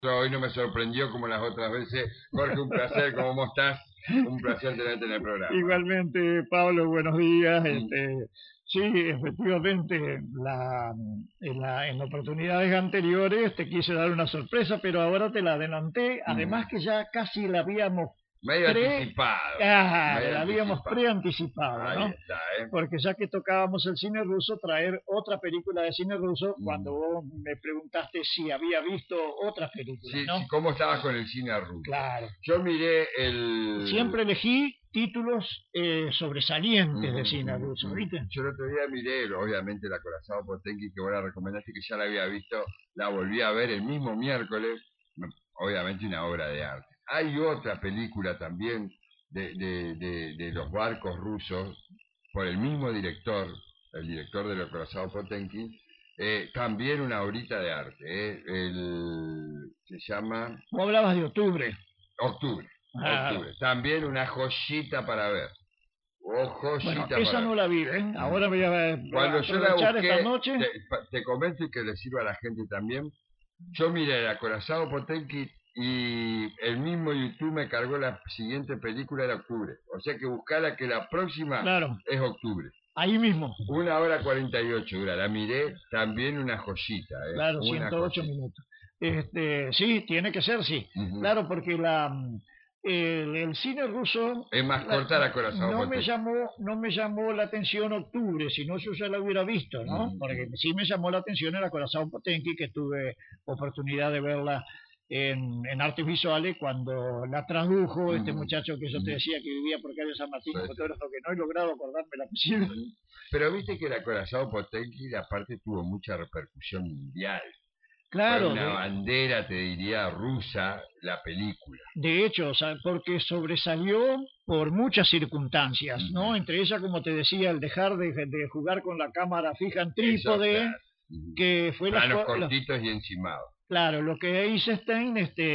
Hoy no me sorprendió como las otras veces. Jorge, un placer, ¿cómo estás? Un placer tenerte en el programa. Igualmente, Pablo, buenos días. Mm, Sí, efectivamente, en oportunidades anteriores te quise dar una sorpresa, pero ahora te la adelanté. Además mm. que ya casi la habíamos Medio pre, anticipado, claro, medio la habíamos anticipado. preanticipado, Ahí ¿no? está, ¿eh? Porque ya que tocábamos el cine ruso, traer otra película de cine ruso, cuando Mm. vos me preguntaste si había visto otras películas, Sí, ¿no? sí, ¿cómo estabas con el cine ruso? Claro. Yo miré el... Siempre elegí títulos sobresalientes de cine ruso, Mm. ¿viste? Yo el otro día miré, obviamente, la Corazón Potenki, que vos la recomendaste, que ya la había visto, la volví a ver el mismo miércoles, obviamente una obra de arte. Hay otra película también de los barcos rusos, por el mismo director, el director de la Corazón Potenki, también una obrita de arte. Se llama Vos hablabas de octubre. Octubre. Claro. Octubre. También una joyita para ver. Oh, Bueno, joyita esa para ver. no la vi, ¿eh? Mm. Ahora voy a Cuando yo la aprovechar esta busqué, noche. te comento y que le sirva a la gente también. Yo miré la Corazón Potenki y el mismo YouTube me cargó la siguiente película de octubre. O sea que buscala que la próxima Claro, es octubre. ahí mismo. 1 hora 48 dura. La miré también una joyita, Claro, una 108 joyita. minutos. Sí, tiene que ser, sí. Ujú. Claro, porque el cine ruso Es más corta la Corazón no me Potenki. llamó, no me llamó la atención octubre, si no yo ya la hubiera visto, ¿no? Porque Ujú. sí me llamó la atención el Acorazado Potenki, que tuve oportunidad de verla en artes visuales cuando la tradujo este Ujú. muchacho que yo te Ujú. decía que vivía por calle San Martín, Sí, un sí. fotógrafo que no he logrado acordarme el apellido. Ujú. Pero viste que la Corazón Potenki aparte tuvo mucha repercusión mundial. Fue Claro, una bandera, te diría, rusa la película. de hecho, o sea, porque sobresalió por muchas circunstancias, Ujú. ¿no? Entre ellas, como te decía, el dejar de jugar con la cámara fija en Eso, trípode, claro. Ujú. que fue Planos cortitos y encimados. claro, lo que Eisenstein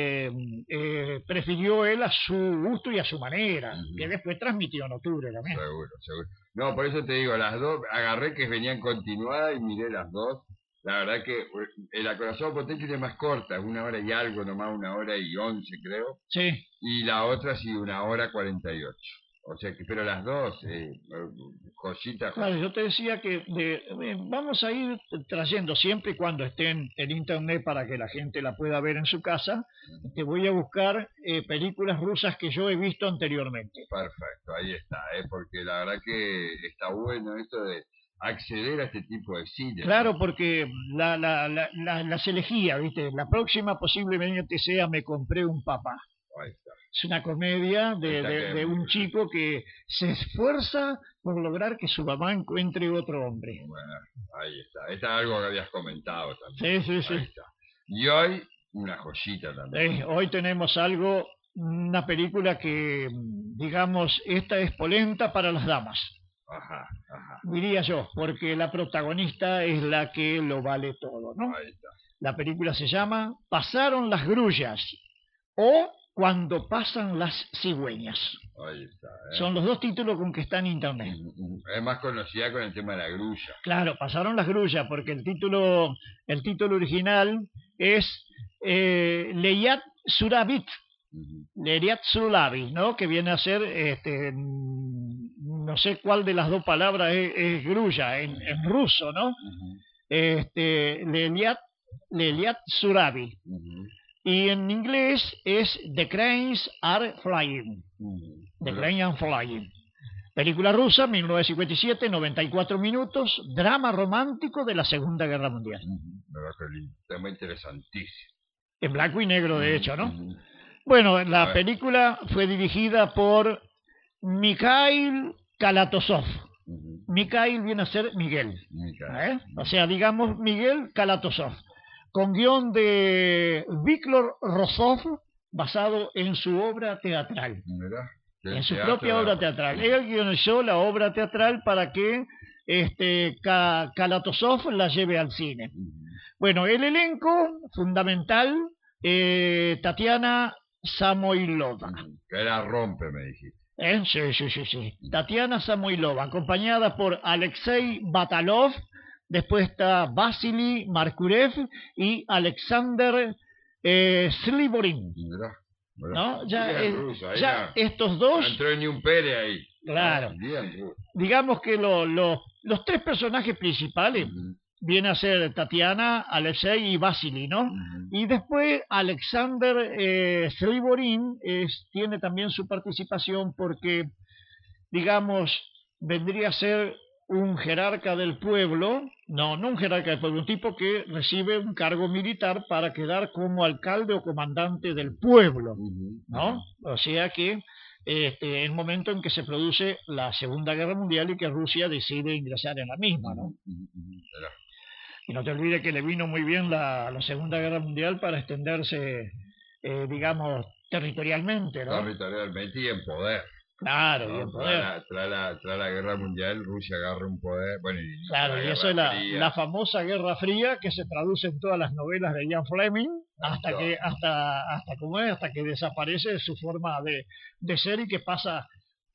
prefirió él a su gusto y a su manera, que Ujú. después transmitió en octubre también. Seguro, seguro. No, por eso te digo, las dos, agarré que venían continuadas y miré las dos. La verdad que el Acorazado Potenki es más corta, 1 hora y algo, nomás 1 hora y 11 creo. Sí, Y la otra sí, 1 hora 48. O sea que, pero las dos, joyita, claro, joyita. yo te decía que vamos a ir trayendo siempre y cuando estén en internet para que la gente la pueda ver en su casa. Te voy a buscar películas rusas que yo he visto anteriormente. Perfecto, ahí está, porque la verdad que está bueno esto de acceder a este tipo de cine, ¿no? Claro, porque las elegía, ¿viste? La próxima posiblemente sea Me compré un papá. Ahí está. Es una comedia Esta que es de muy un bien. chico que se esfuerza por lograr que su mamá encuentre otro hombre. Bueno, ahí está. Esta es algo que habías comentado también. Sí, sí, sí. Ahí está. Y hoy, una joyita también. Hoy tenemos algo, una película que, digamos, esta es polenta para las damas, Ajá, ajá. diría yo, porque la protagonista es la que lo vale todo, ¿no? Ahí está. La película se llama Pasaron las grullas o Cuando pasan las cigüeñas. Ahí está, Son los dos títulos con que está en internet. Es más conocida con el tema de la grulla. Claro, pasaron las grullas porque el título original es Leyat Surabit, Leyat Surabi, ¿no? Que viene a ser, no sé cuál de las dos palabras es grulla en ruso, ¿no? Leyat, Leyat Surabi. Y en inglés es The Cranes Are Flying. The Cranes Are Flying. Película rusa, 1957, 94 minutos, drama romántico de la Segunda Guerra Mundial. ¿Verdad que lindo? Tema interesantísimo. En blanco y negro, de hecho, ¿no? Bueno, la película fue dirigida por Mikhail Kalatozov. Mikhail viene a ser Miguel. O sea, digamos Miguel Kalatozov. Con guión de Víctor Rosov, basado en su obra teatral. En su propia obra teatral. Él guionizó la obra teatral para que Kalatozov la lleve al cine. Bueno, el elenco fundamental, Tatiana Samoilova. Que la rompe, me dijiste. Sí, sí, sí, sí. Tatiana Samoilova, acompañada por Alexei Batalov. Después está Vasily Markurev y Alexander Slytherin, ¿no? Ya estos dos... No entró ni un Pérez ahí. Claro. Digamos que los tres personajes principales vienen a ser Tatiana, Alexei y Vasily, ¿no? Y después Alexander Slytherin tiene también su participación porque, digamos, vendría a ser un jerarca del pueblo, no un jerarca del pueblo, un tipo que recibe un cargo militar para quedar como alcalde o comandante del pueblo, ¿no? O sea que el momento en que se produce la Segunda Guerra Mundial y que Rusia decide ingresar en la misma, ¿no? Y no te olvides que le vino muy bien la Segunda Guerra Mundial para extenderse, digamos, territorialmente, ¿no? Territorialmente y en poder. Claro, y en poder. Tras la Guerra Mundial, Rusia agarra un poder. Bueno, claro, y eso es la famosa Guerra Fría que se traduce en todas las novelas de Ian Fleming hasta que desaparece su forma de ser y que pasa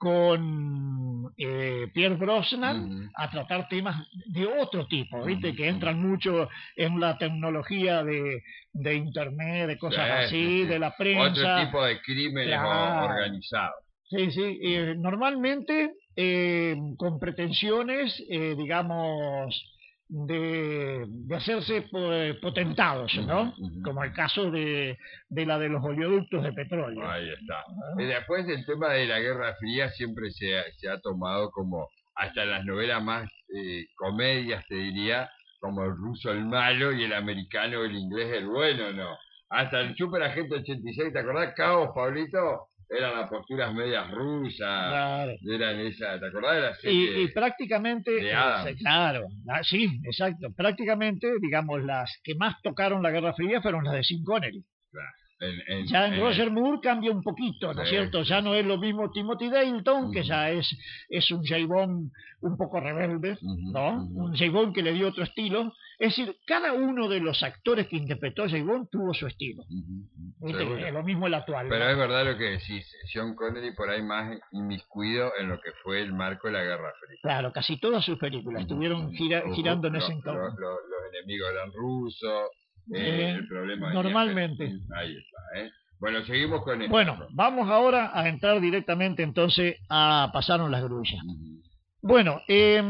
con Pierce Brosnan a tratar temas de otro tipo, ¿viste? Que entran mucho en la tecnología de internet, de cosas así, de la prensa. Otro tipo de crímenes organizados. Sí, normalmente con pretensiones, digamos, de hacerse potentados, ¿no? Como el caso de la de los oleoductos de petróleo. Ahí está. Y después el tema de la Guerra Fría siempre se ha tomado como, hasta en las novelas más comedias, te diría, como el ruso el malo y el americano el inglés el bueno, ¿no? Hasta el Super Agente 86, ¿te acordás? Caos, Pablito. Eran las posturas medias rusas, claro. Eran esas, ¿te acordás de la serie? Y prácticamente, de Adam. Claro, sí, exacto. Prácticamente, digamos, las que más tocaron la Guerra Fría fueron las de Sean Connery. Claro. Ya en Roger Moore cambia un poquito, ¿no es cierto? Ya no es lo mismo Timothy Dalton, que ya es un James Bond un poco rebelde, ¿no? Un James Bond que le dio otro estilo. Es decir, cada uno de los actores que interpretó a James Bond tuvo su estilo. Es lo mismo el actual. Pero es verdad lo que decís, Sean Connery por ahí más inmiscuido en lo que fue el marco de la Guerra Fría. Claro, casi todas sus películas estuvieron girando en ese entorno. Los enemigos eran rusos. El problema normalmente. Ahí está, Bueno, seguimos con esto. Bueno, vamos ahora a entrar directamente entonces a Pasaron las grullas. Bueno,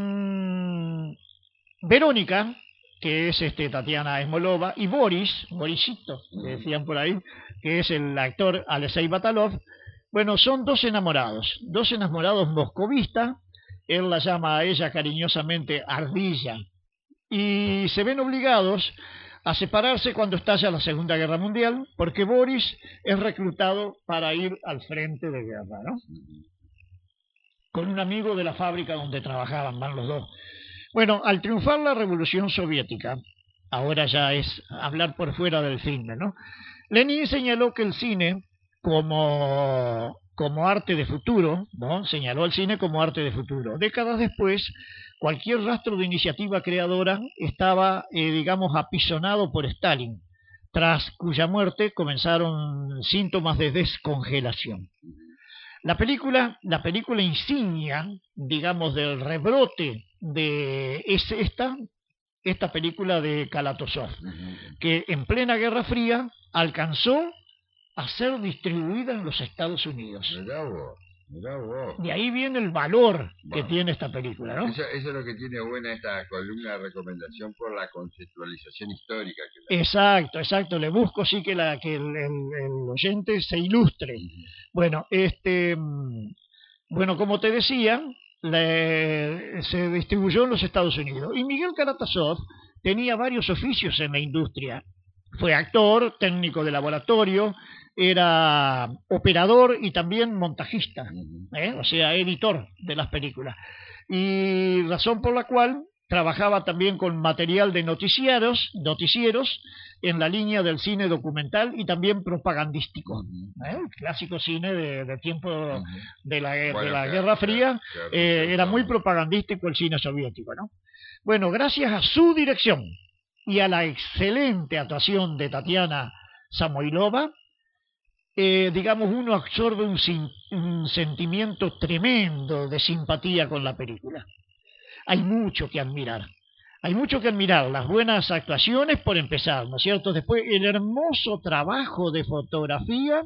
Verónica, que es Tatiana Smolova, y Borisito, que decían por ahí, que es el actor Alexei Batalov, bueno, son dos enamorados moscovistas. Él la llama a ella cariñosamente Ardilla, y se ven obligados a separarse cuando estalla la Segunda Guerra Mundial, porque Boris es reclutado para ir al frente de guerra, ¿no? Con un amigo de la fábrica donde trabajaban, van los dos. Bueno, al triunfar la Revolución Soviética, ahora ya es hablar por fuera del cine, ¿no? Lenin señaló que el cine como arte de futuro, ¿no? Señaló al cine como arte de futuro. Décadas después, cualquier rastro de iniciativa creadora estaba, digamos, apisonado por Stalin, tras cuya muerte comenzaron síntomas de descongelación. La película insignia, digamos, del rebrote es esta película de Kalatozov, que en plena Guerra Fría alcanzó a ser distribuida en los Estados Unidos. Mirá vos. De ahí viene el valor que tiene esta película, ¿no? Eso es lo que tiene buena esta columna de recomendación por la conceptualización histórica. Exacto. Le busco sí que el oyente se ilustre. Bueno, como te decía, se distribuyó en los Estados Unidos. Y Miguel Kalatozov tenía varios oficios en la industria. Fue actor, técnico de laboratorio, era operador y también montajista, o sea, editor de las películas. Y razón por la cual trabajaba también con material de noticieros en la línea del cine documental y también propagandístico. El clásico cine de tiempo de la Guerra Fría era muy propagandístico el cine soviético, ¿no? Bueno, gracias a su dirección y a la excelente actuación de Tatiana Samoilova, digamos, uno absorbe un sentimiento tremendo de simpatía con la película. Hay mucho que admirar. Hay mucho que admirar, las buenas actuaciones por empezar, ¿no es cierto? Después el hermoso trabajo de fotografía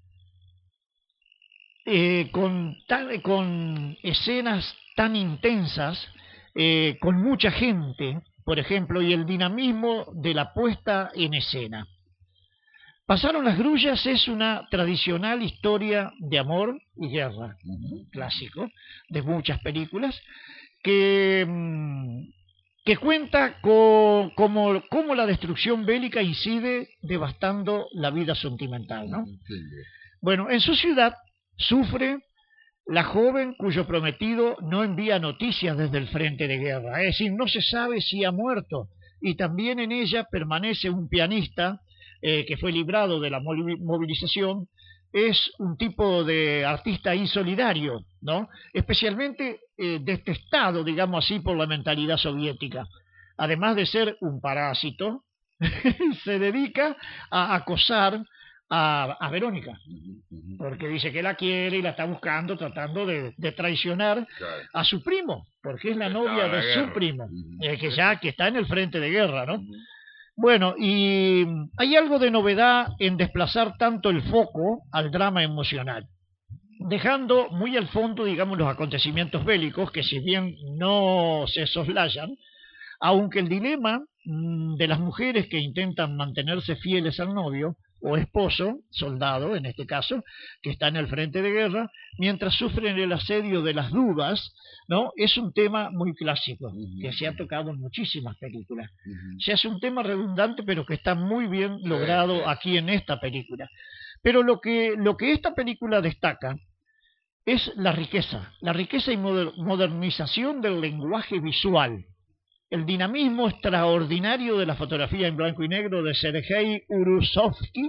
con escenas tan intensas, con mucha gente, por ejemplo, y el dinamismo de la puesta en escena. Pasaron las grullas es una tradicional historia de amor y guerra, clásico de muchas películas, que cuenta cómo la destrucción bélica incide devastando la vida sentimental, ¿no? Sí. Bueno, en su ciudad sufre la joven cuyo prometido no envía noticias desde el frente de guerra, es decir, no se sabe si ha muerto, y también en ella permanece un pianista que fue librado de la movilización. Es un tipo de artista insolidario, ¿no? Especialmente detestado, digamos así, por la mentalidad soviética. Además de ser un parásito, se dedica a acosar a Verónica, porque dice que la quiere y la está buscando, tratando de traicionar a su primo, porque es la novia de su primo, que está en el frente de guerra, ¿no? Bueno, y hay algo de novedad en desplazar tanto el foco al drama emocional, dejando muy al fondo, digamos, los acontecimientos bélicos, que si bien no se soslayan, aunque el dilema de las mujeres que intentan mantenerse fieles al novio o esposo, soldado en este caso, que está en el frente de guerra, mientras sufren el asedio de las dudas, ¿no? Es un tema muy clásico, que se ha tocado en muchísimas películas. Se hace un tema redundante, pero que está muy bien logrado aquí en esta película. Pero lo que esta película destaca es la riqueza y modernización del lenguaje visual. El dinamismo extraordinario de la fotografía en blanco y negro de Sergei Urusevsky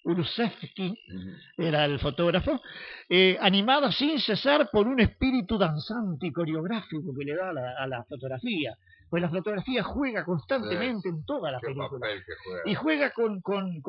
era el fotógrafo, animada sin cesar por un espíritu danzante y coreográfico que le da a la fotografía. Pues la fotografía juega constantemente en toda la película. Y juega con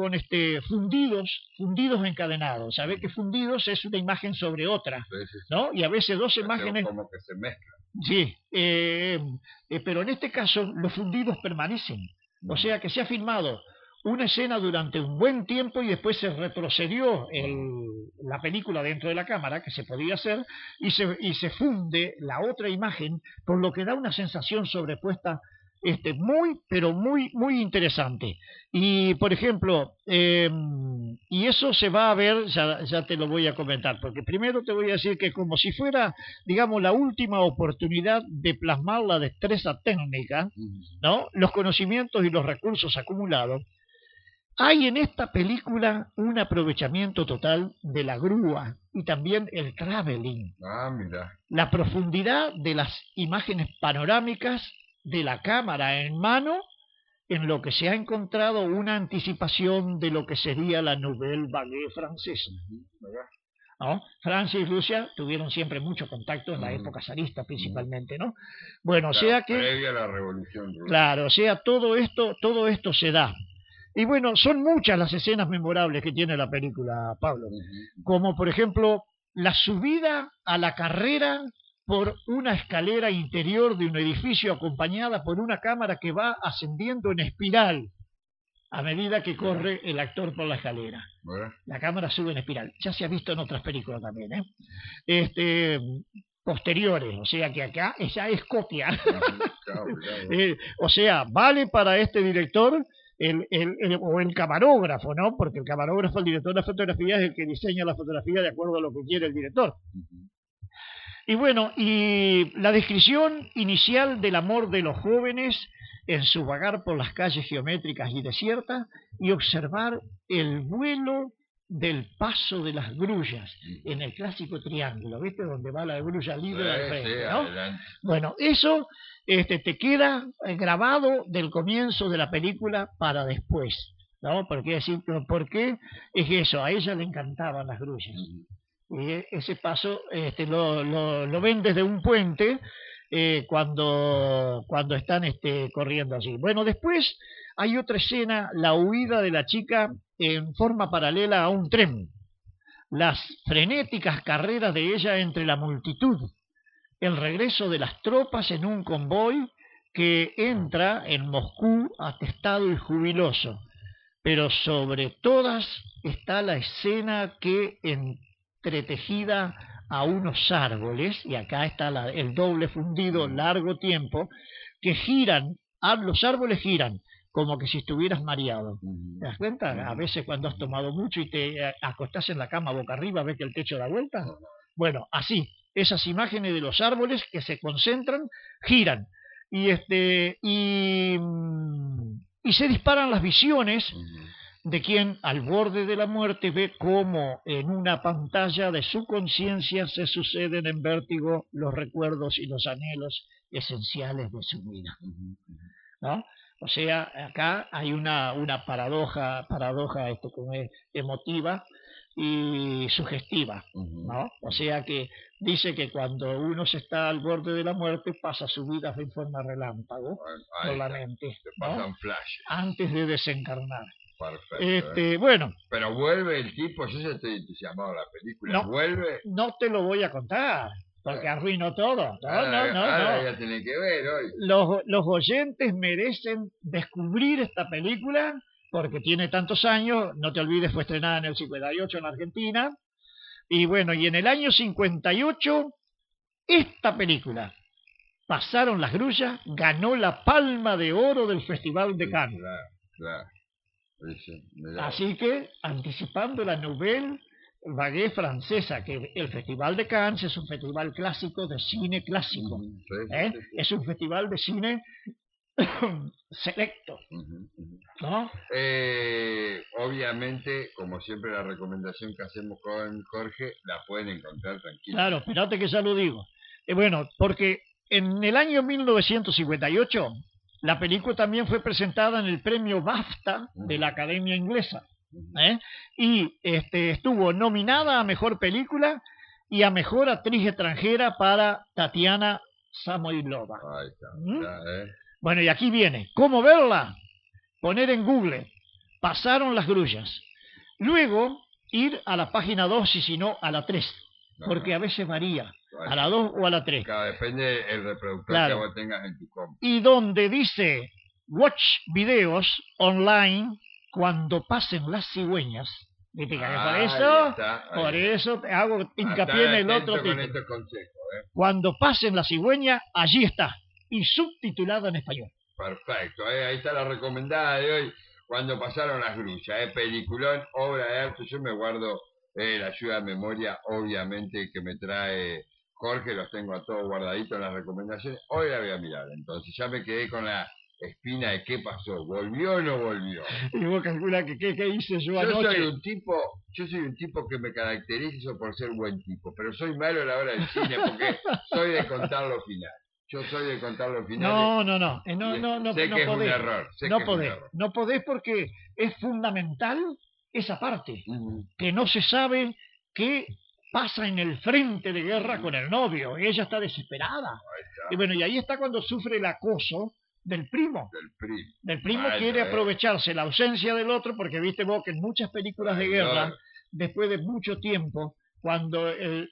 fundidos encadenados. ¿Sabes que fundidos es una imagen sobre otra? ¿No? Y a veces dos imágenes... Como que se mezclan. Sí, pero en este caso los fundidos permanecen. O sea que se ha filmado una escena durante un buen tiempo y después se retrocedió la película dentro de la cámara, que se podía hacer, y se funde la otra imagen, por lo que da una sensación sobrepuesta pero muy interesante. Y por ejemplo, y eso se va a ver, ya te lo voy a comentar, porque primero te voy a decir que como si fuera, digamos, la última oportunidad de plasmar la destreza técnica, ¿no? Los conocimientos y los recursos acumulados, hay en esta película un aprovechamiento total de la grúa y también el traveling. Mira. La profundidad de las imágenes panorámicas de la cámara en mano, en lo que se ha encontrado una anticipación de lo que sería la nouvelle vague francesa. ¿No? Francia y Rusia tuvieron siempre mucho contacto en la época zarista principalmente, ¿no? Bueno, claro, o sea que... previa a la Revolución Rusa. Claro, o sea, todo esto se da. Y bueno, son muchas las escenas memorables que tiene la película, Pablo. Como por ejemplo, la subida a la carrera por una escalera interior de un edificio acompañada por una cámara que va ascendiendo en espiral a medida que corre el actor por la escalera. La cámara sube en espiral. Ya se ha visto en otras películas también, posteriores, o sea que acá esa es copia. O sea, vale para este director o el camarógrafo, ¿no? Porque el camarógrafo, el director de fotografía, es el que diseña la fotografía de acuerdo a lo que quiere el director. Y bueno, y la descripción inicial del amor de los jóvenes en su vagar por las calles geométricas y desiertas y observar el vuelo del paso de las grullas en el clásico triángulo, ¿viste? Donde va la grulla libre al frente, ¿no? Bueno, eso te queda grabado del comienzo de la película para después, ¿no? Porque es eso, a ella le encantaban las grullas. Y ese paso lo ven desde un puente cuando están corriendo allí. Bueno, después hay otra escena, la huida de la chica en forma paralela a un tren, las frenéticas carreras de ella entre la multitud, el regreso de las tropas en un convoy que entra en Moscú atestado y jubiloso, pero sobre todas está la escena que entretejida a unos árboles, y acá está el doble fundido largo tiempo, que giran, los árboles giran, como que si estuvieras mareado. ¿Te das cuenta? A veces cuando has tomado mucho y te acostás en la cama boca arriba, ves que el techo da vuelta. Bueno, así, esas imágenes de los árboles que se concentran, giran. Y se disparan las visiones de quien al borde de la muerte ve cómo en una pantalla de su conciencia se suceden en vértigo los recuerdos y los anhelos esenciales de su vida, ¿no? O sea, acá hay una paradoja como emotiva y sugestiva, ¿no? O sea que dice que cuando uno se está al borde de la muerte pasa su vida en forma relámpago por la mente, ¿no? Antes de desencarnar. Perfecto. Bueno. Pero vuelve el tipo, yo ya estoy entusiasmado de la película. No, ¿Vuelve? No te lo voy a contar, porque arruino todo. No. Ya tiene que ver hoy. Los oyentes merecen descubrir esta película, porque tiene tantos años, no te olvides, fue estrenada en el 58 en Argentina, y bueno, y en el año 58, esta película, Pasaron las grullas, ganó la Palma de Oro del Festival de Cannes. Claro. Así que, anticipando la Nouvelle Vague francesa, que el Festival de Cannes es un festival clásico de cine clásico. Sí. Es un festival de cine selecto, ¿no? Obviamente, como siempre, la recomendación que hacemos con Jorge la pueden encontrar tranquila. Claro, espérate que ya lo digo. Bueno, porque en el año 1958 la película también fue presentada en el premio BAFTA de la Academia Inglesa, y estuvo nominada a Mejor Película y a Mejor Actriz Extranjera para Tatiana Samoilova. Ahí está, Bueno, y aquí viene. ¿Cómo verla? Poner en Google Pasaron las grullas. Luego ir a la página 2 y si no a la 3, porque a veces varía. A la 2 o a la 3. Claro, depende del reproductor que vos tengas en tu compu. Y donde dice Watch Videos Online cuando pasen las cigüeñas. ¿Viste? Por eso te hago hincapié en el otro título. Cuando pasen las cigüeñas, allí está. Y subtitulada en español. Perfecto, ahí está la recomendada de hoy. Cuando pasaron las grullas, peliculón, obra de arte. Yo me guardo la ayuda de memoria, obviamente, que me trae Jorge, los tengo a todos guardaditos en las recomendaciones. Hoy la voy a mirar, entonces ya me quedé con la espina de qué pasó. ¿Volvió o no volvió? Y vos calculás que qué hice yo anoche. Yo soy un tipo que me caracterizo por ser buen tipo, pero soy malo a la hora del cine porque soy de contar los finales. Yo soy de contar los finales. No. Sé que es un error. No podés porque es fundamental esa parte, que no se sabe qué pasa en el frente de guerra con el novio. Ella está desesperada. Y bueno, y ahí está cuando sufre el acoso del primo. Del primo quiere aprovecharse la ausencia del otro, porque viste vos que en muchas películas de guerra, después de mucho tiempo, cuando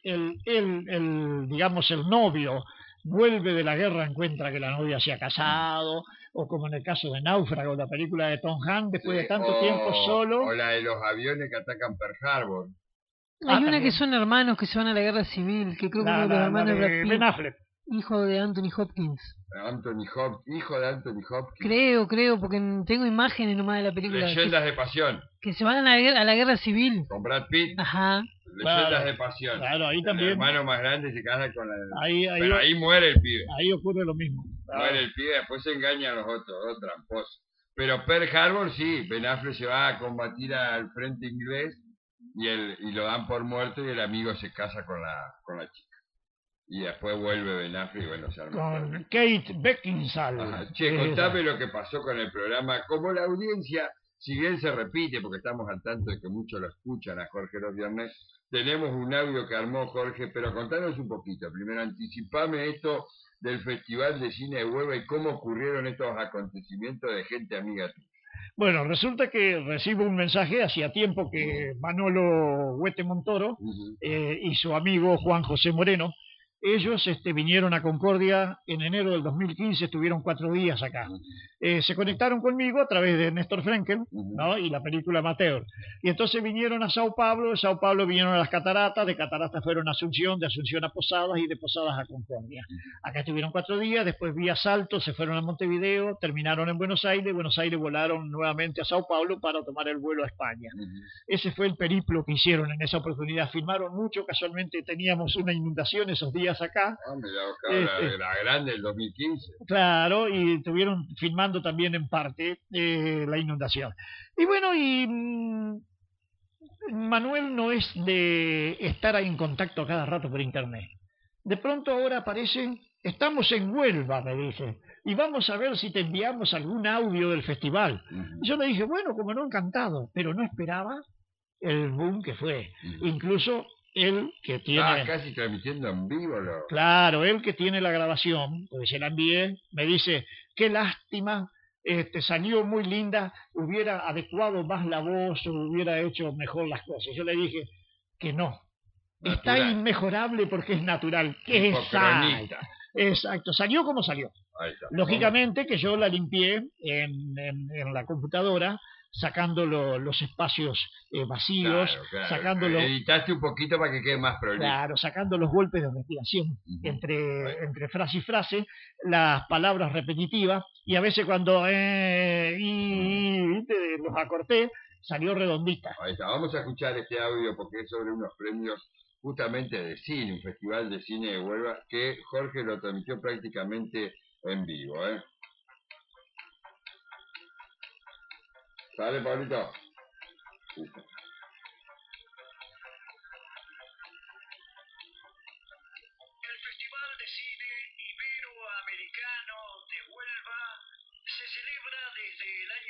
digamos el novio vuelve de la guerra, encuentra que la novia se ha casado, o como en el caso de Náufrago, la película de Tom Hanks, después de tanto tiempo solo. O la de los aviones que atacan Pearl Harbor. Hay una que son hermanos que se van a la guerra civil, que creo que uno de los hermanos de Ben Affleck. Hijo de Anthony Hopkins. Hijo de Anthony Hopkins. Creo, porque tengo imágenes nomás de la película. Leyendas de pasión. Que se van a la guerra civil. Con Brad Pitt. Ajá. Leyendas de pasión. Claro, ahí también. El hermano más grande se casa con la... Pero ahí muere el pibe. Ahí ocurre lo mismo. Muere el pibe, después se engañan los otros, dos tramposos. Pero Pearl Harbor sí, Ben Affleck se va a combatir al frente inglés y lo dan por muerto y el amigo se casa con la chica. Y después vuelve Ben Affleck y bueno, se arma. Con Kate Beckinsale. Che, contame lo que pasó con el programa. Como la audiencia, si bien se repite, porque estamos al tanto de que muchos lo escuchan a Jorge los viernes, tenemos un audio que armó Jorge, pero contanos un poquito. Primero, anticipame esto del Festival de Cine de Huelva y cómo ocurrieron estos acontecimientos de gente amiga tuya. Bueno, resulta que recibo un mensaje hacía tiempo que Manolo Huete Montoro y su amigo Juan José Moreno ellos vinieron a Concordia en enero del 2015, estuvieron 4 días acá. Se conectaron conmigo a través de Néstor Frenkel, ¿no? Y la película Amateur. Y entonces vinieron a Sao Paulo, de Sao Paulo vinieron a las Cataratas, de Cataratas fueron a Asunción, de Asunción a Posadas y de Posadas a Concordia. Acá estuvieron 4 días, después vía Salto se fueron a Montevideo, terminaron en Buenos Aires volaron nuevamente a Sao Paulo para tomar el vuelo a España. Ese fue el periplo que hicieron en esa oportunidad. Filmaron mucho, casualmente teníamos una inundación esos días acá. La grande del 2015. Claro, y estuvieron filmando también en parte la inundación. Y bueno, Manuel no es de estar ahí en contacto a cada rato por internet. De pronto ahora aparece, estamos en Huelva, me dice, y vamos a ver si te enviamos algún audio del festival. Yo le dije, bueno, como no, encantado, pero no esperaba el boom que fue. Incluso él que tiene... casi transmitiendo en vivo. Claro, él que tiene la grabación, pues se la envié, me dice, qué lástima, salió muy linda, hubiera adecuado más la voz, hubiera hecho mejor las cosas. Yo le dije que no. Natural. Está inmejorable porque es natural. Exacto, salió como salió. Lógicamente que yo la limpié en la computadora, sacando los espacios vacíos, claro. sacando editaste un poquito para que quede más prolijo. Claro, sacando los golpes de respiración entre frase y frase, las palabras repetitivas, y a veces cuando los acorté, salió redondita. Ahí está. Vamos a escuchar este audio porque es sobre unos premios justamente de cine, un festival de cine de Huelva que Jorge lo transmitió prácticamente en vivo. ¿Sale, Pablito? Sí. El Festival de Cine Iberoamericano de Huelva se celebra desde el año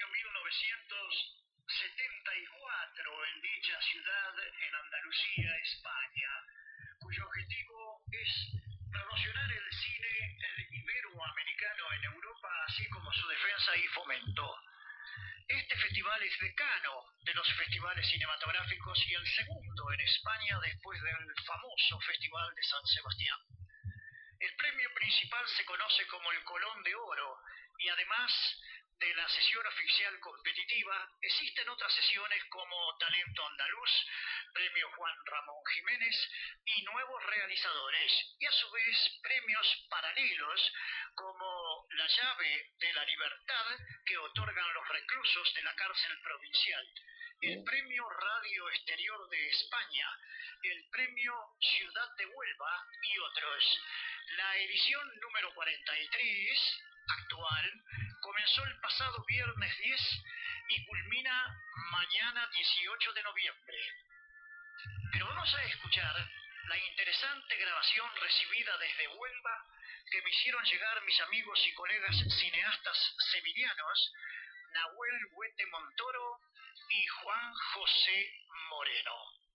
1974 en dicha ciudad en Andalucía, España, cuyo objetivo es promocionar el cine iberoamericano en Europa, así como su defensa y fomento. Este festival es decano de los festivales cinematográficos y el segundo en España después del famoso Festival de San Sebastián. El premio principal se conoce como el Colón de Oro y además de la sesión oficial competitiva, existen otras sesiones como Talento Andaluz, Premio Juan Ramón Jiménez y Nuevos Realizadores, y a su vez premios paralelos como la Llave de la Libertad que otorgan los reclusos de la cárcel provincial, el Premio Radio Exterior de España, el Premio Ciudad de Huelva y otros. La edición número 43 actual comenzó el pasado viernes 10 y culmina mañana 18 de noviembre. Pero vamos a escuchar la interesante grabación recibida desde Huelva que me hicieron llegar mis amigos y colegas cineastas sevillanos Nahuel Huete Montoro y Juan José Moreno.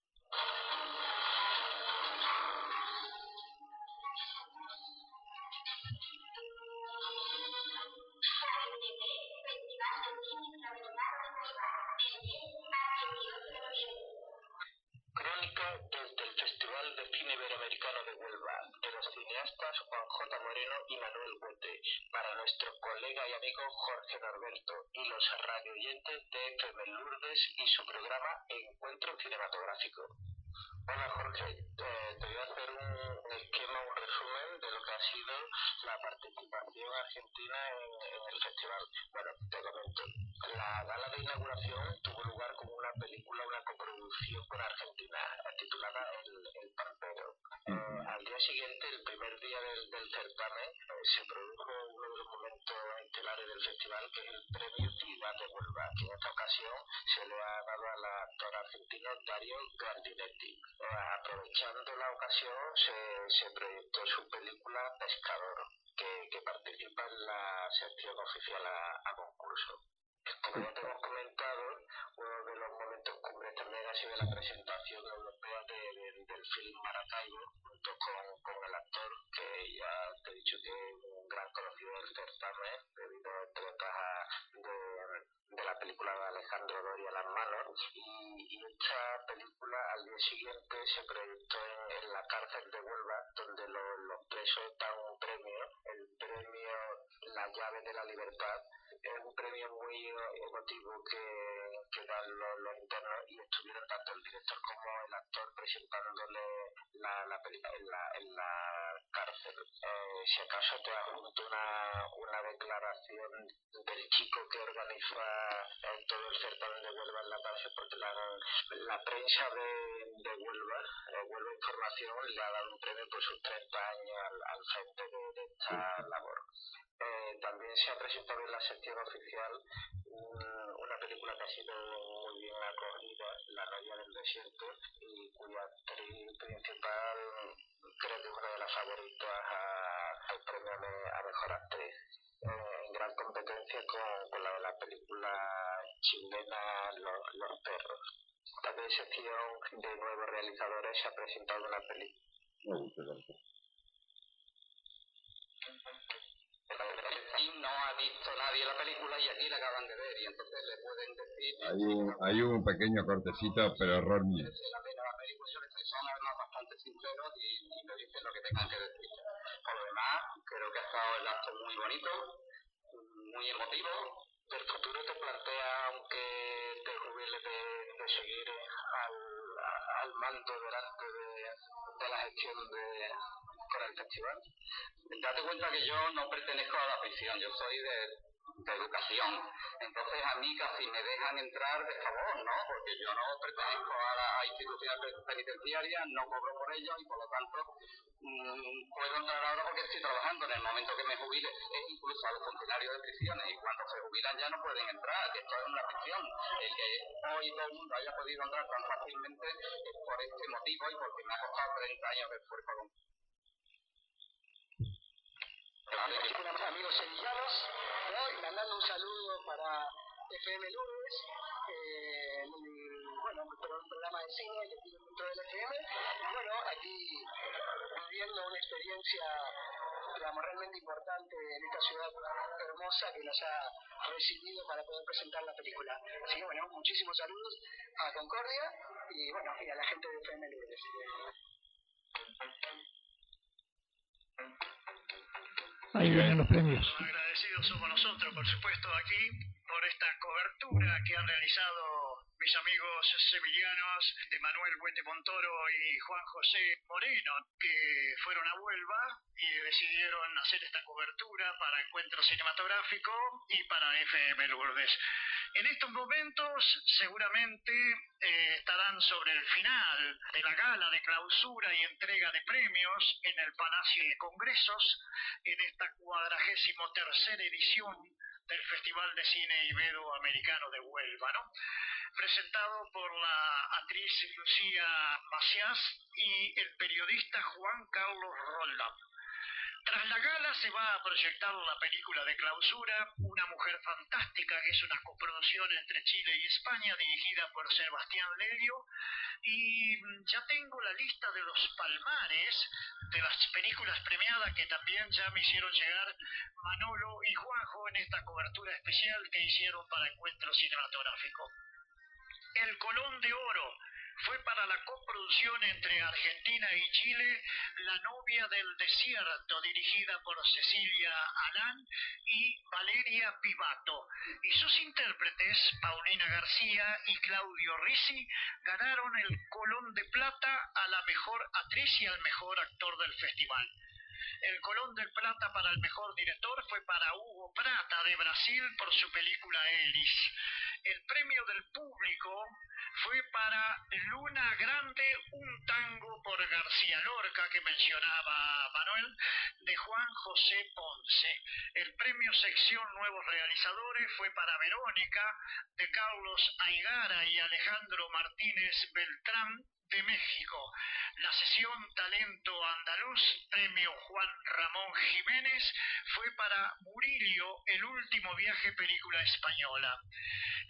Crónica desde el Festival de Cine Iberoamericano de Huelva, de los cineastas Juan J. Moreno y Manuel Huete, para nuestro colega y amigo Jorge Norberto y los radioyentes de FM Lourdes y su programa Encuentro Cinematográfico. Hola Jorge, te voy a hacer un esquema, un resumen de lo que ha sido la participación argentina en el festival. Bueno, te comento. La gala de inauguración tuvo lugar como una película, una coproducción con Argentina, titulada El Pampero. Al día siguiente, el primer día del certamen, se produjo uno de los momentos estelares del festival, que es el Premio Ciudad de Huelva, que en esta ocasión se le ha dado al actor argentino Dario Grandinetti. Aprovechando la ocasión, se proyectó su película Pescador, que participa en la sección oficial a concurso. Como ya te hemos comentado, uno de los momentos cumbres también ha sido la presentación europea del film Maracaibo, junto con el actor, que ya te he dicho que es un gran conocido del certamen, debido entre otras de la película de Alejandro Doria Las manos, y esta película al día siguiente se proyectó en la cárcel de Huelva, donde los presos dan un premio, el premio La llave de la libertad. Es un premio muy emotivo que dan los internos, y estuvieron tanto el director como el actor presentándole la película en la cárcel. Si acaso te adjunto una declaración del chico que organiza todo el certamen de Huelva en la cárcel, porque la prensa de Huelva, Huelva Información, le ha dado un premio por sus 30 años al frente de esta labor. También se ha presentado en la sección oficial una película que ha sido muy bien acogida, La novia del desierto, y cuya actriz principal creo que es una de las favoritas al premio a mejor actriz, en gran competencia con la de la película chilena Los perros. También en sección de nuevos realizadores se ha presentado una película. Y no ha visto nadie la película y aquí la acaban de ver, y entonces le pueden decir... Hay un pequeño cortecito, pero error mío. La película son además bastante sinceros y me dicen lo que tengan que decir. Por lo demás, creo que ha estado el acto muy bonito, muy emotivo. Del futuro te plantea, aunque te jubiles de seguir al mando delante de la gestión con el festival. Date cuenta que yo no pertenezco a la afición, yo soy de educación, entonces a mí casi me dejan entrar de favor, ¿no? Porque yo no pertenezco a instituciones penitenciarias, no cobro por ello y por lo tanto puedo entrar ahora porque estoy trabajando. En el momento que me jubile, incluso a los funcionarios de prisiones, y cuando se jubilan ya no pueden entrar, que esto es una ficción. El que hoy todo el mundo haya podido entrar tan fácilmente es por este motivo y porque me ha costado 30 años de esfuerzo. Amigos sevillanos, hoy mandando un saludo para FM Lourdes, bueno, un programa de cine que tiene dentro del FM, bueno, aquí viviendo una experiencia, digamos, realmente importante en esta ciudad hermosa que nos ha recibido para poder presentar la película. Así que bueno, muchísimos saludos a Concordia y bueno, y a la gente de FM Lourdes. Ahí vienen los premios. Agradecidos somos nosotros, por supuesto, aquí por esta cobertura que han realizado mis amigos sevillanos de Manuel Huete Montoro y Juan José Moreno, que fueron a Huelva y decidieron hacer esta cobertura para Encuentro Cinematográfico y para FM Lourdes. En estos momentos seguramente estarán sobre el final de la gala de clausura y entrega de premios en el Palacio de Congresos en esta 43ª edición del Festival de Cine Iberoamericano de Huelva, ¿no? Presentado por la actriz Lucía Maciás y el periodista Juan Carlos Roldán. Tras la gala se va a proyectar la película de clausura, Una mujer fantástica, que es una coproducción entre Chile y España, dirigida por Sebastián Lelio, y ya tengo la lista de los palmares de las películas premiadas que también ya me hicieron llegar Manolo y Juanjo en esta cobertura especial que hicieron para Encuentro Cinematográfico. El Colón de Oro fue para la coproducción entre Argentina y Chile, La novia del desierto, dirigida por Cecilia Alán y Valeria Pivato. Y sus intérpretes, Paulina García y Claudio Risi, ganaron el Colón de Plata a la mejor actriz y al mejor actor del festival. El Colón de Plata para el mejor director fue para Hugo Prata de Brasil por su película Elis. El premio del público fue para Luna Grande, un tango por García Lorca, que mencionaba Manuel, de Juan José Ponce. El premio sección Nuevos Realizadores fue para Verónica, de Carlos Aigara y Alejandro Martínez Beltrán, de México. La sesión Talento Andaluz, premio Juan Ramón Jiménez, fue para Murillo, El último viaje, película española.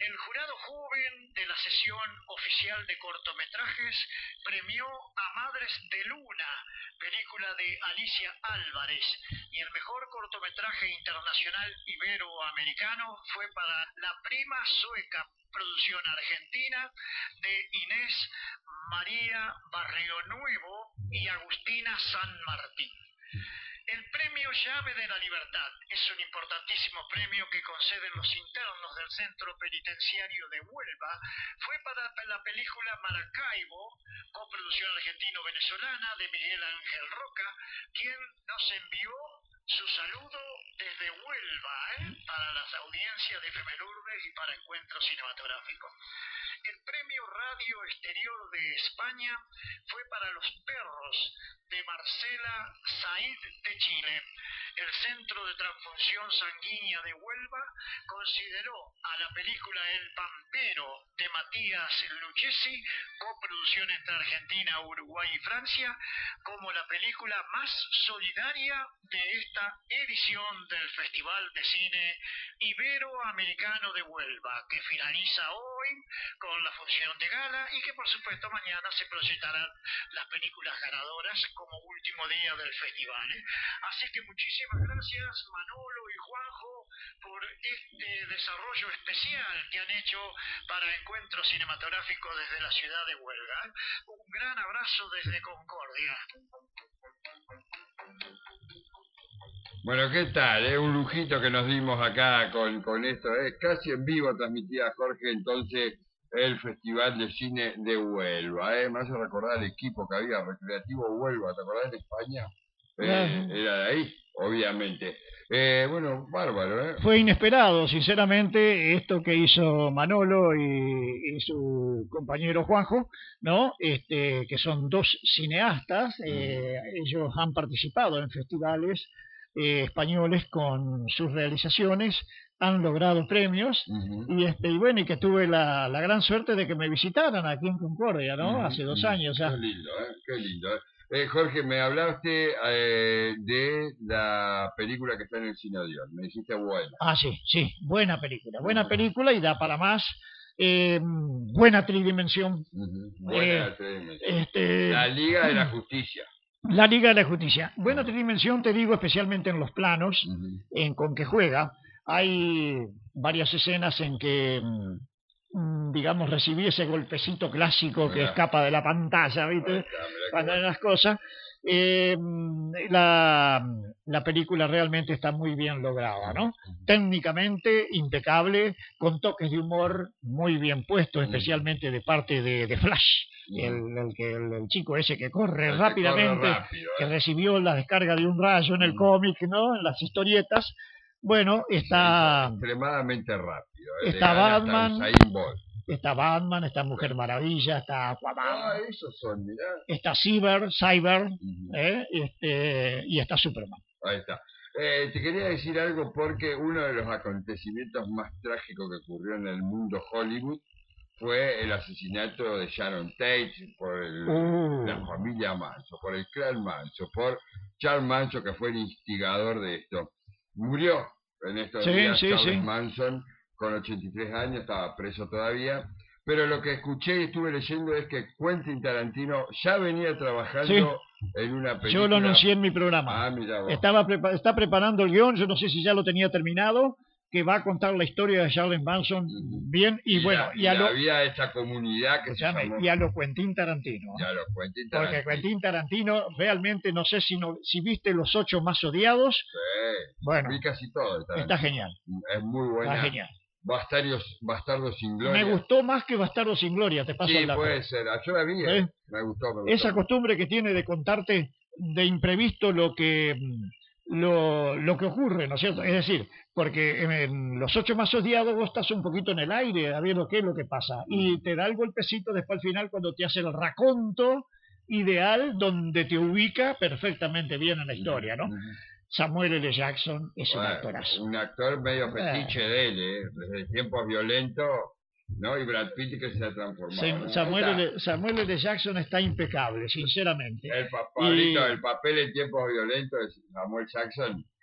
El jurado joven de la sesión oficial de cortometrajes premió a Madres de Luna, película de Alicia Álvarez, y el mejor cortometraje internacional iberoamericano fue para La Prima Sueca, producción argentina de Inés María Barrionuevo y Agustina San Martín. El premio Llave de la Libertad es un importantísimo premio que conceden los internos del Centro Penitenciario de Huelva. Fue para la película Maracaibo, coproducción argentino-venezolana de Miguel Ángel Roca, quien nos envió su saludo desde Huelva, para las audiencias de Efemerurbes y para Encuentro Cinematográfico. El premio Radio Exterior de España fue para Los Perros de Marcela Said de Chile. El Centro de Transfusión Sanguínea de Huelva consideró a la película El Pampero de Matías Lucchesi, coproducción entre Argentina, Uruguay y Francia, como la película más solidaria de esta edición del Festival de Cine Iberoamericano de Huelva, que finaliza hoy con la función de gala y que por supuesto mañana se proyectarán las películas ganadoras como último día del festival. Así que muchísimas gracias Manolo y Juanjo por este desarrollo especial que han hecho para Encuentro Cinematográfico desde la ciudad de Huelva. Un gran abrazo desde Concordia. Bueno, ¿qué tal? Un lujito que nos dimos acá con esto, casi en vivo transmitía Jorge, entonces, el Festival de Cine de Huelva. Me hace recordar el equipo que había, Recreativo Huelva, ¿te acordás de España? Era de ahí, obviamente. Bueno, bárbaro, Fue inesperado, sinceramente, esto que hizo Manolo y su compañero Juanjo, ¿no? Que son dos cineastas, ellos han participado en festivales españoles con sus realizaciones, han logrado premios, y bueno, y que tuve la gran suerte de que me visitaran aquí en Concordia, ¿no? Hace 2 años ya. Qué lindo, qué lindo. Jorge, me hablaste de la película que está en el Cine Odeón, me dijiste buena. Sí, buena película y da para más. Buena tridimensión. Buena tridimensión. La Liga de la Justicia. La Liga de la Justicia. Buena tridimensión, te digo, especialmente en los planos con que juega. Hay varias escenas en que, digamos, recibí ese golpecito clásico que escapa de la pantalla, ¿viste? Cuando hay las cosas. La película realmente está muy bien lograda, ¿no? Técnicamente impecable, con toques de humor muy bien puestos, especialmente de parte de Flash. El chico ese que corre rápidamente, que recibió la descarga de un rayo en el cómic, ¿no? En las historietas. Bueno, está extremadamente rápido. Está Batman, está Mujer Maravilla, está Aquaman. Esos son, mirá. Está Cyber, y está Superman. Ahí está. Te quería decir algo porque uno de los acontecimientos más trágicos que ocurrió en el mundo Hollywood fue el asesinato de Sharon Tate por la familia Manson, por el clan Manson, por Charles Manson, que fue el instigador de esto. Murió en estos días Charles Manson con 83 años, estaba preso todavía, pero lo que escuché y estuve leyendo es que Quentin Tarantino ya venía trabajando en una película. Yo lo anuncié en mi programa. Mirá vos. Está preparando el guión, yo no sé si ya lo tenía terminado, que va a contar la historia de Charles Manson bien, y bueno, había esta comunidad que se llamó... y a lo Quentin Tarantino. Porque Quentin Tarantino realmente, no sé si viste Los 8 más odiados. Sí, bueno, vi casi todo. Está genial. Es muy buena. Está genial. Bastardos sin Gloria. Me gustó más que Bastardos sin Gloria, te paso el dato. Sí, puede ser. Yo la vi, me gustó. Esa costumbre que tiene de contarte de imprevisto lo que ocurre, ¿no es cierto? Es decir, porque en Los 8 más odiados vos estás un poquito en el aire, a ver qué es lo que pasa, y te da el golpecito después al final cuando te hace el raconto ideal donde te ubica perfectamente bien en la historia, ¿no? Samuel L. Jackson es un actorazo. Un actor medio fetiche de él, desde tiempos violentos, ¿no? Y Brad Pitt que se ha transformado. Samuel L. Jackson está impecable, sinceramente. El papel en tiempos violentos de Samuel Jackson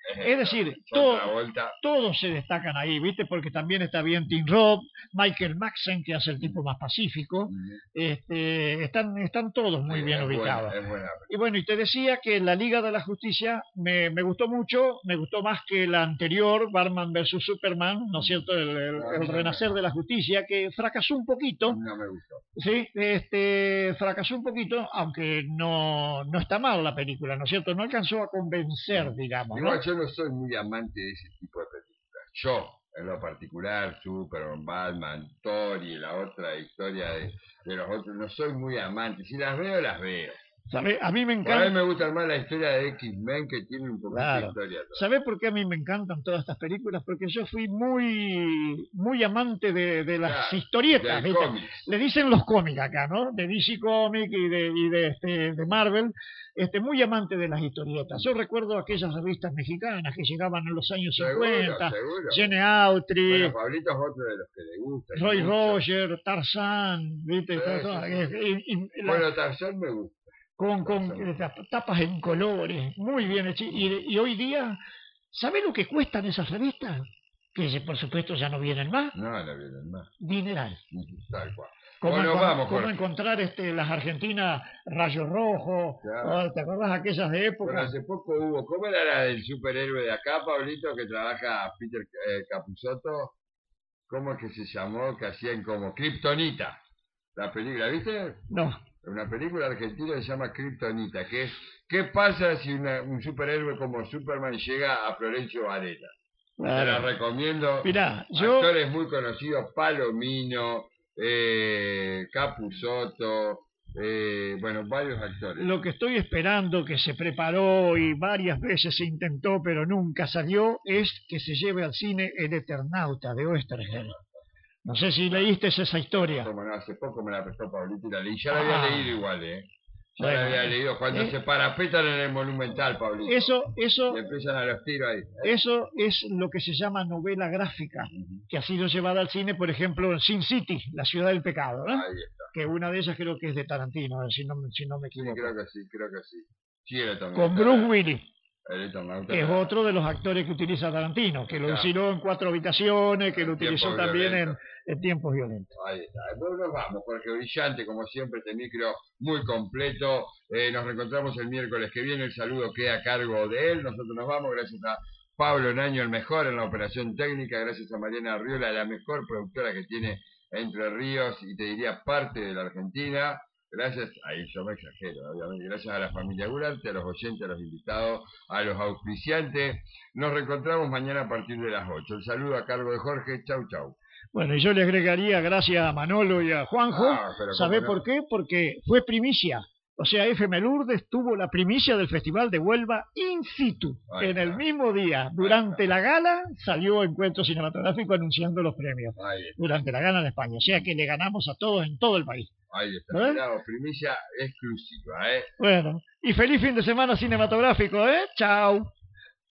Es decir, todos se destacan ahí, ¿viste? Porque también está bien Tim Roth, Michael Madsen, que hace el tipo más pacífico. Están todos muy bien ubicados. Y bueno, y te decía que la Liga de la Justicia me gustó mucho, me gustó más que la anterior, Batman vs Superman, ¿no es cierto? El renacer de la justicia, que fracasó un poquito. No me gustó. Sí, fracasó un poquito, aunque no está mal la película, ¿no es cierto? No alcanzó a convencer, digamos. Igual yo no soy muy amante de ese tipo de películas. Yo, en lo particular, Superman, Batman, Thor y la otra historia de los otros, no soy muy amante. Si las veo, las veo. ¿Sabe? A mí me encanta. A mí me gusta más la historia de X-Men, que tiene un poquito de historia. ¿Sabes por qué a mí me encantan todas estas películas? Porque yo fui muy amante de las historietas. Le dicen los cómics acá, ¿no? De DC Comics y de Marvel. Muy amante de las historietas. Yo recuerdo aquellas revistas mexicanas que llegaban en los años 50. Seguro. Gene Autry. Bueno, Pablito es otro de los que le gusta. Roy Rogers, Tarzán, ¿viste? Bueno, Tarzán me gusta. Con tapas en colores, muy bien hecho. Y hoy día, ¿sabe lo que cuestan esas revistas? Que por supuesto ya no vienen más. No vienen más. Dineral. Tal cual. ¿Cómo encontrar las argentinas Rayo Rojo? Claro. ¿Te acuerdas aquellas de época? Bueno, hace poco hubo, ¿cómo era la del superhéroe de acá, Pablito, que trabaja Peter Capusotto? ¿Cómo es que se llamó? Que hacían como Kryptonita. La película, ¿viste? No. Una película argentina que se llama Kryptonita, que es ¿qué pasa si un superhéroe como Superman llega a Florencio Varela? Claro. Te la recomiendo. Mirá, actores muy conocidos, Palomino, Capusotto, bueno, varios actores. Lo que estoy esperando, que se preparó y varias veces se intentó, pero nunca salió, es que se lleve al cine El Eternauta de Oesterheld. No sé si leíste esa historia. Como no, hace poco me la prestó Pablito y la leí. Ya la había leído igual, Ya la había leído cuando se parapetan en el Monumental, Pablito. Eso. Y empiezan a los tiros ahí. Eso es lo que se llama novela gráfica, que ha sido llevada al cine, por ejemplo, en Sin City, La Ciudad del Pecado, ¿no? Ahí está. Que una de ellas creo que es de Tarantino, si no me equivoco. Sí, creo que sí. Sí, con Bruce Willis. Que es otro de los actores que utiliza Tarantino, que lo hicieron en 4 habitaciones, que lo utilizó también en Tiempos Violentos. Ahí está. Bueno, nos vamos, Jorge, brillante, como siempre, este micro muy completo. Nos reencontramos el miércoles que viene, el saludo queda a cargo de él. Nosotros nos vamos, gracias a Pablo Naño, el mejor en la operación técnica, gracias a Mariana Arriola, la mejor productora que tiene Entre Ríos y te diría parte de la Argentina. Gracias, ahí yo me exagero, obviamente, gracias a la familia Gurarte, a los oyentes, a los invitados, a los auspiciantes. Nos reencontramos mañana a partir de las 8. El saludo a cargo de Jorge, chau. Bueno, y yo le agregaría gracias a Manolo y a Juanjo. ¿Sabe por qué? Porque fue primicia. O sea, FM Lourdes tuvo la primicia del Festival de Huelva in situ. En el mismo día, durante la gala, salió Encuentro Cinematográfico anunciando los premios. Durante la gala en España. O sea que le ganamos a todos en todo el país. Ahí está, claro, primicia exclusiva, Bueno, y feliz fin de semana cinematográfico, Chao.